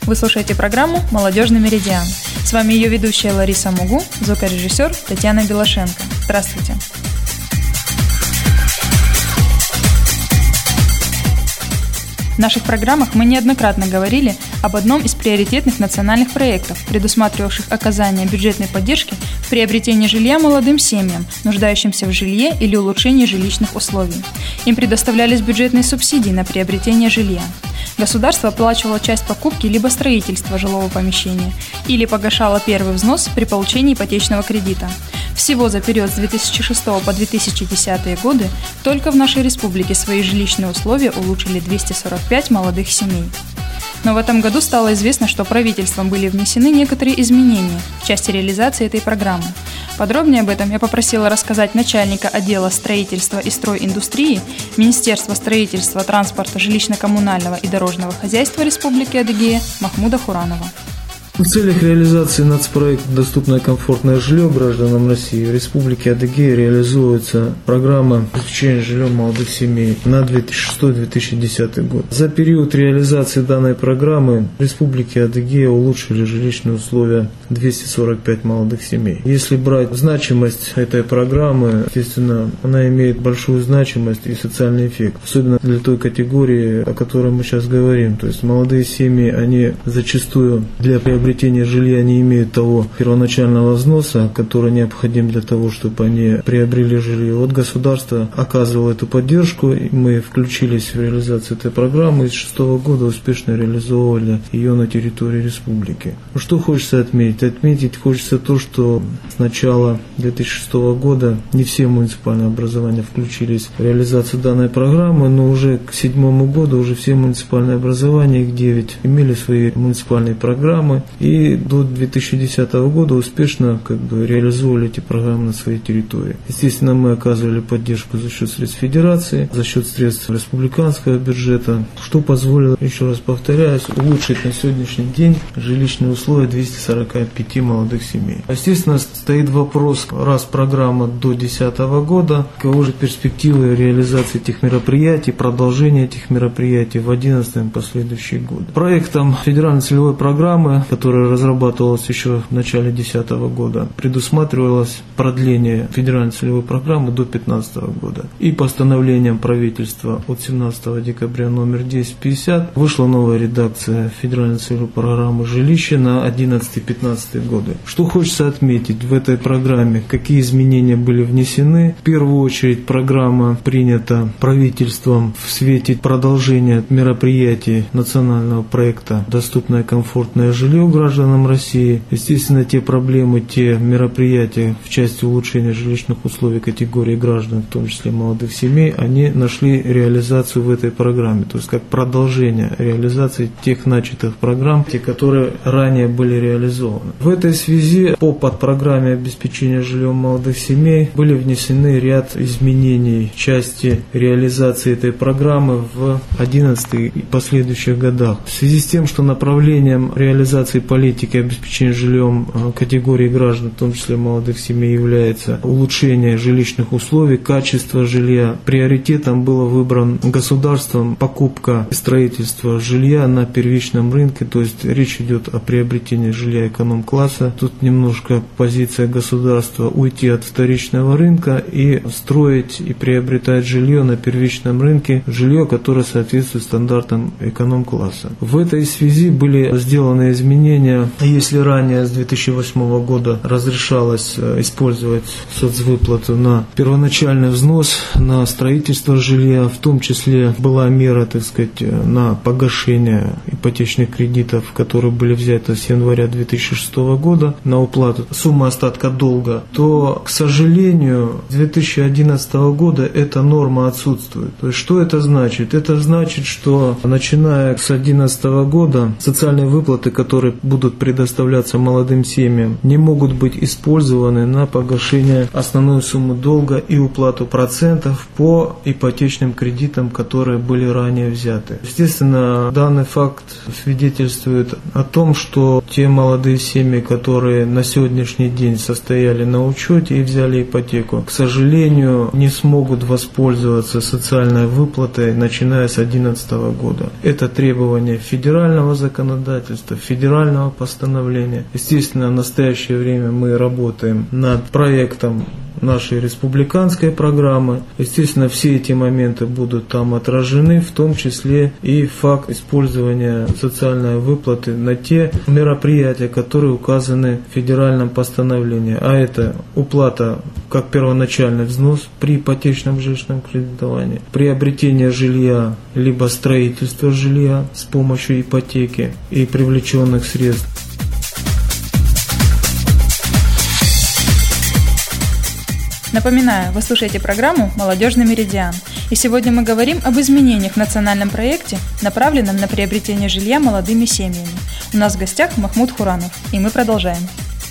Вы слушаете программу «Молодежный меридиан». С вами ее ведущая Лариса Мугу, звукорежиссер Татьяна Белошенко. Здравствуйте. В наших программах мы неоднократно говорили об одном из приоритетных национальных проектов, предусматривавших оказание бюджетной поддержки в приобретении жилья молодым семьям, нуждающимся в жилье или улучшении жилищных условий. Им предоставлялись бюджетные субсидии на приобретение жилья. Государство оплачивало часть покупки либо строительства жилого помещения, или погашало первый взнос при получении ипотечного кредита. Всего за период с 2006 по 2010 годы только в нашей республике свои жилищные условия улучшили 245 молодых семей. Но в этом году стало известно, что правительством были внесены некоторые изменения в части реализации этой программы. Подробнее об этом я попросила рассказать начальника отдела строительства и стройиндустрии Министерства строительства, транспорта, жилищно-коммунального и дорожного хозяйства Республики Адыгея Махмуда Хуранова. В целях реализации нацпроекта «Доступное комфортное жилье гражданам России» в Республике Адыгея реализуется программа обеспечения жильем молодых семей на 2006-2010 год. За период реализации данной программы в Республике Адыгея улучшили жилищные условия 245 молодых семей. Если брать значимость этой программы, естественно, она имеет большую значимость и социальный эффект, особенно для той категории, о которой мы сейчас говорим. То есть молодые семьи, они зачастую для приобретения жилья не имеют того первоначального взноса, который необходим для того, чтобы они приобрели жилье. Вот государство оказывало эту поддержку, и мы включились в реализацию этой программы, и с 2006 года успешно реализовывали ее на территории республики. Что хочется отметить? Отметить хочется то, что с начала 2006 года не все муниципальные образования включились в реализацию данной программы, но уже к 2007 году уже все муниципальные образования, их 9, имели свои муниципальные программы. И до 2010 года успешно реализовывали эти программы на своей территории. Естественно, мы оказывали поддержку за счет средств федерации, за счет средств республиканского бюджета, что позволило, еще раз повторяюсь, улучшить на сегодняшний день жилищные условия 245 молодых семей. Естественно, стоит вопрос, раз программа до 2010 года, каковы же перспективы реализации этих мероприятий, продолжения этих мероприятий в 2011 и последующие годы. Проектом федеральной целевой программы, которая разрабатывалась еще в начале 2010 года, предусматривалось продление федеральной целевой программы до 2015 года. И постановлением правительства от 17 декабря номер 1050 вышла новая редакция федеральной целевой программы «Жилище» на 2011-2015 годы. Что хочется отметить в этой программе, какие изменения были внесены. В первую очередь программа принята правительством в свете продолжения мероприятий национального проекта «Доступное комфортное жилье гражданам России». Естественно, те проблемы, те мероприятия в части улучшения жилищных условий категории граждан, в том числе молодых семей, они нашли реализацию в этой программе. То есть как продолжение реализации тех начатых программ, те, которые ранее были реализованы. В этой связи по подпрограмме обеспечения жильем молодых семей были внесены ряд изменений в части реализации этой программы в 2011 и последующих годах. В связи с тем, что направлением реализации политики обеспечения жильем категории граждан, в том числе молодых семей, является улучшение жилищных условий, качество жилья. Приоритетом было выбран государством покупка и строительство жилья на первичном рынке, то есть речь идет о приобретении жилья эконом-класса. Тут немножко позиция государства уйти от вторичного рынка и строить и приобретать жилье на первичном рынке, жилье, которое соответствует стандартам эконом-класса. В этой связи были сделаны изменения. Если ранее с 2008 года разрешалось использовать соцвыплату на первоначальный взнос, на строительство жилья, в том числе была мера, на погашение ипотечных кредитов, которые были взяты с января 2006 года на уплату суммы остатка долга, то, к сожалению, с 2011 года эта норма отсутствует. То есть, что это значит? Это значит, что начиная с 2011 года социальные выплаты, которые будут предоставляться молодым семьям, не могут быть использованы на погашение основной суммы долга и уплату процентов по ипотечным кредитам, которые были ранее взяты. Естественно, данный факт свидетельствует о том, что те молодые семьи, которые на сегодняшний день состояли на учете и взяли ипотеку, к сожалению, не смогут воспользоваться социальной выплатой, начиная с 2011 года. Это требование федерального законодательства, федерального постановления. Естественно, в настоящее время мы работаем над проектом нашей республиканской программы. Естественно, все эти моменты будут там отражены, в том числе и факт использования социальной выплаты на те мероприятия, которые указаны в федеральном постановлении. А это уплата как первоначальный взнос при ипотечном жилищном кредитовании, приобретение жилья, либо строительство жилья с помощью ипотеки и привлеченных средств. Напоминаю, вы слушаете программу «Молодежный меридиан». И сегодня мы говорим об изменениях в национальном проекте, направленном на приобретение жилья молодыми семьями. У нас в гостях Махмуд Хуранов, и мы продолжаем.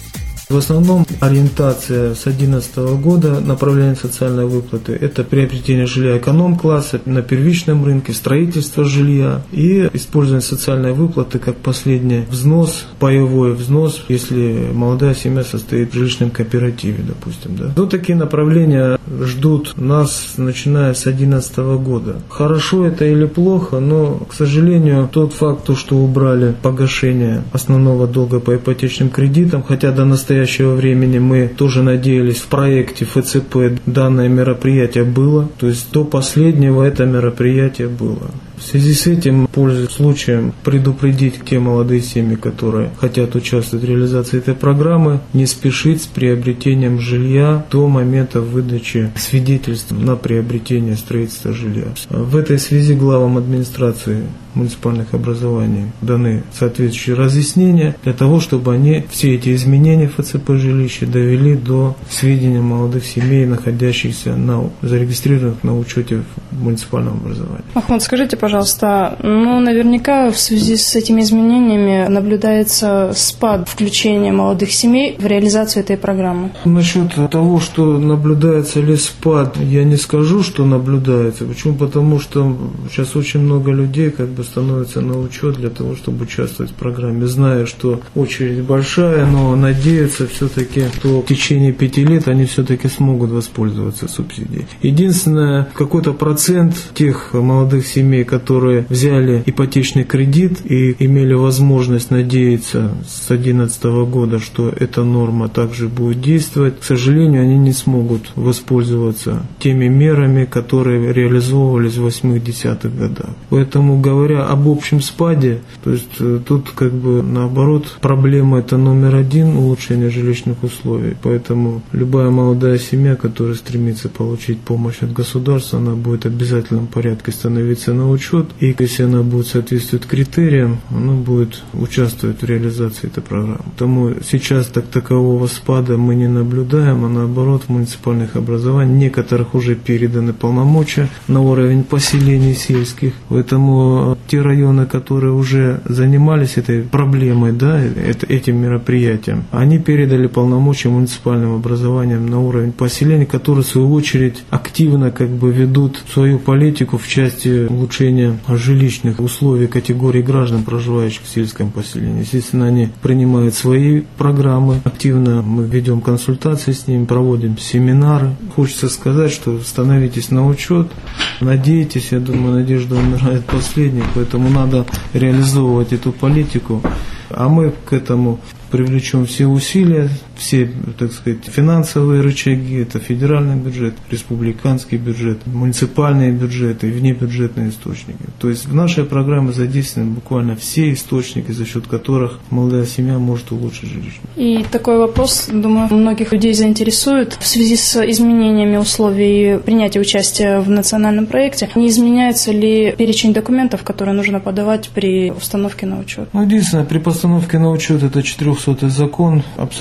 В основном ориентация с 2011 года направления социальной выплаты – это приобретение жилья эконом-класса на первичном рынке, строительство жилья и использование социальной выплаты как последний взнос, паевой взнос, если молодая семья состоит в жилищном кооперативе, допустим. Да. Вот такие направления ждут нас, начиная с 2011 года. Хорошо это или плохо, но, к сожалению, тот факт, что убрали погашение основного долга по ипотечным кредитам, хотя до настоящего времени мы тоже надеялись, в проекте ФЦП данное мероприятие было, то есть до последнего это мероприятие было. В связи с этим, пользуясь случаем, предупредить те молодые семьи, которые хотят участвовать в реализации этой программы, не спешить с приобретением жилья до момента выдачи свидетельств на приобретение строительства жилья. В этой связи главам администрации муниципальных образований даны соответствующие разъяснения для того, чтобы они все эти изменения ФЦП жилища довели до сведения молодых семей, находящихся зарегистрированных на учете в муниципальном образовании. Махмуд, скажите, пожалуйста, наверняка в связи с этими изменениями наблюдается спад включения молодых семей в реализацию этой программы. Насчет того, что наблюдается ли спад, я не скажу, что наблюдается. Почему? Потому что сейчас очень много людей становятся на учет для того, чтобы участвовать в программе, зная, что очередь большая, но надеются все-таки, что в течение 5 лет они все-таки смогут воспользоваться субсидией. Единственное, какой-то процент тех молодых семей, которые взяли ипотечный кредит и имели возможность надеяться с 2011 года, что эта норма также будет действовать, к сожалению, они не смогут воспользоваться теми мерами, которые реализовывались в 80-х годах. Поэтому, говоря об общем спаде, то есть тут наоборот проблема это номер один — улучшение жилищных условий. Поэтому любая молодая семья, которая стремится получить помощь от государства, она будет в обязательном порядке становиться на учет, и если она будет соответствовать критериям, она будет участвовать в реализации этой программы. Поэтому сейчас такового спада мы не наблюдаем, а наоборот в муниципальных образованиях некоторых уже переданы полномочия на уровень поселений сельских. Поэтому те районы, которые уже занимались этой проблемой, этим мероприятием, они передали полномочия муниципальным образованиям на уровень поселений, которые в свою очередь активно ведут свою политику в части улучшения жилищных условий категории граждан, проживающих в сельском поселении. Естественно, они принимают свои программы, активно мы ведем консультации с ними, проводим семинары. Хочется сказать, что становитесь на учет, надейтесь, я думаю, надежда умирает последней, поэтому надо реализовывать эту политику, а мы к этому привлечем все усилия, все, финансовые рычаги, это федеральный бюджет, республиканский бюджет, муниципальные бюджеты и внебюджетные источники. То есть в нашей программе задействованы буквально все источники, за счет которых молодая семья может улучшить жилище. И такой вопрос, думаю, многих людей заинтересует. В связи с изменениями условий принятия участия в национальном проекте, не изменяется ли перечень документов, которые нужно подавать при установке на учет? Единственное, при постановке на учет это 400-й закон абсолютно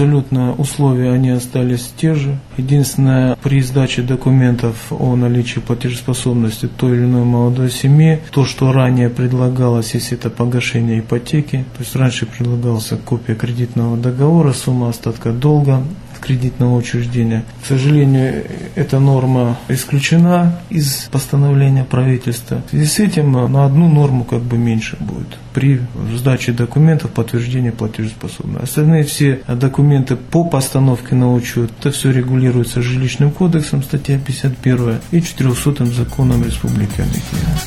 Процедурные условия, они остались те же. Единственное, при сдаче документов о наличии платежеспособности той или иной молодой семьи, то, что ранее предлагалось, если это погашение ипотеки, то есть раньше предлагалась копия кредитного договора, сумма остатка долга кредитного учреждения. К сожалению, эта норма исключена из постановления правительства. В связи с этим на одну норму меньше будет при сдаче документов подтверждения платежеспособности. Остальные все документы по постановке на учет, это все регулируется Жилищным кодексом, статья 51 и 400-м законом Республики Адыгея.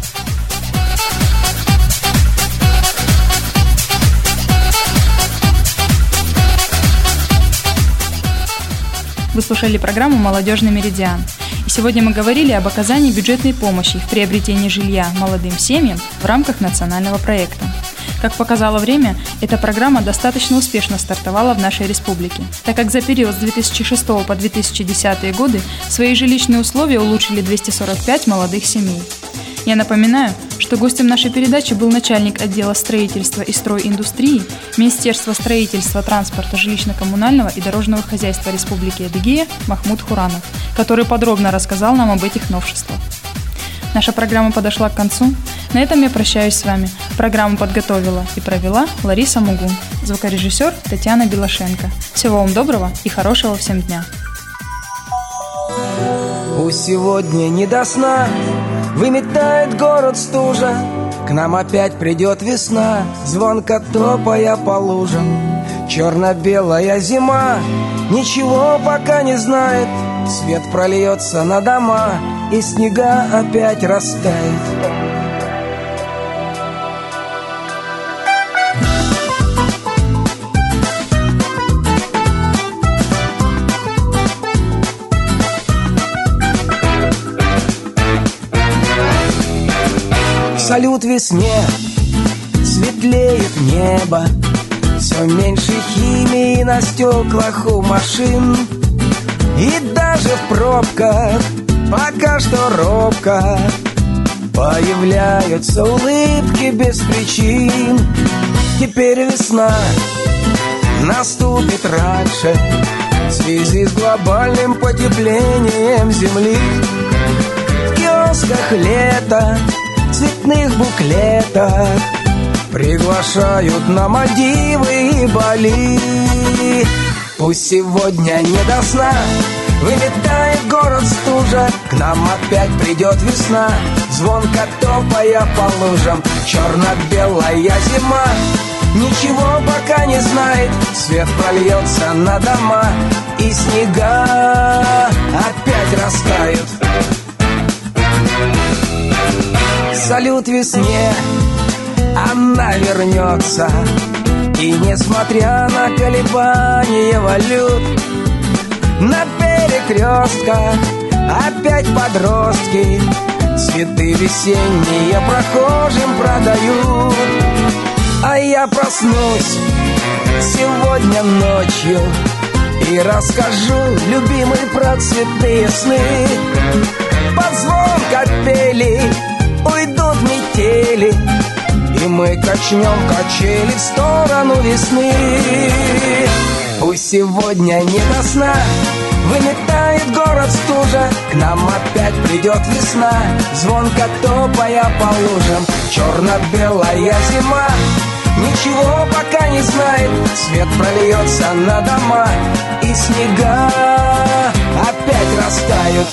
Вы слушали программу «Молодежный меридиан». И сегодня мы говорили об оказании бюджетной помощи в приобретении жилья молодым семьям в рамках национального проекта. Как показало время, эта программа достаточно успешно стартовала в нашей республике, так как за период с 2006 по 2010 годы свои жилищные условия улучшили 245 молодых семей. Я напоминаю, что гостем нашей передачи был начальник отдела строительства и стройиндустрии Министерства строительства, транспорта, жилищно-коммунального и дорожного хозяйства Республики Адыгея Махмуд Хуранов, который подробно рассказал нам об этих новшествах. Наша программа подошла к концу. На этом я прощаюсь с вами. Программу подготовила и провела Лариса Мугун, звукорежиссер Татьяна Белошенко. Всего вам доброго и хорошего всем дня. Пусть сегодня не до сна выметает город стужа, к нам опять придет весна, звонко топая по лужам. Черно-белая зима ничего пока не знает, свет прольется на дома, и снега опять растает. Салют весне, светлеет небо, все меньше химии на стеклах у машин. И даже в пробках пока что робко появляются улыбки без причин. Теперь весна наступит раньше в связи с глобальным потеплением земли. В киосках лето, цветных буклетах приглашают на Мальдивы и Бали. Пусть сегодня не до сна выметает город стужа, к нам опять придет весна, звонко топая по лужам. Черно-белая зима ничего пока не знает, свет прольется на дома, и снега опять растают. Салют весне, она вернется, и несмотря на колебания валют, на перекрестках опять подростки цветы весенние прохожим продают. А я проснусь сегодня ночью и расскажу, любимый, про цветы сны. Под звон капели уйдут метели, и мы качнем качели в сторону весны. Пусть сегодня не до сна выметает город стужа, к нам опять придет весна, звонко топая по лужам. Черно-белая зима ничего пока не знает, свет прольется на дома, и снега опять растают.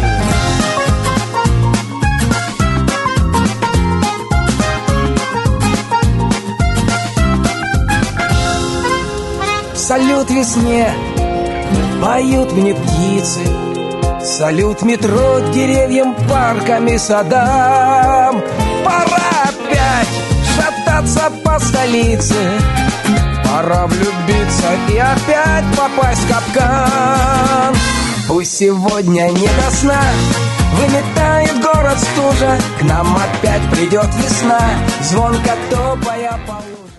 Салют весне, поют мне птицы, салют метро деревьям, паркам и садам. Пора опять шататься по столице, пора влюбиться и опять попасть в капкан. Пусть сегодня не до сна выметает город стужа, к нам опять придет весна, звонко топая по лужам.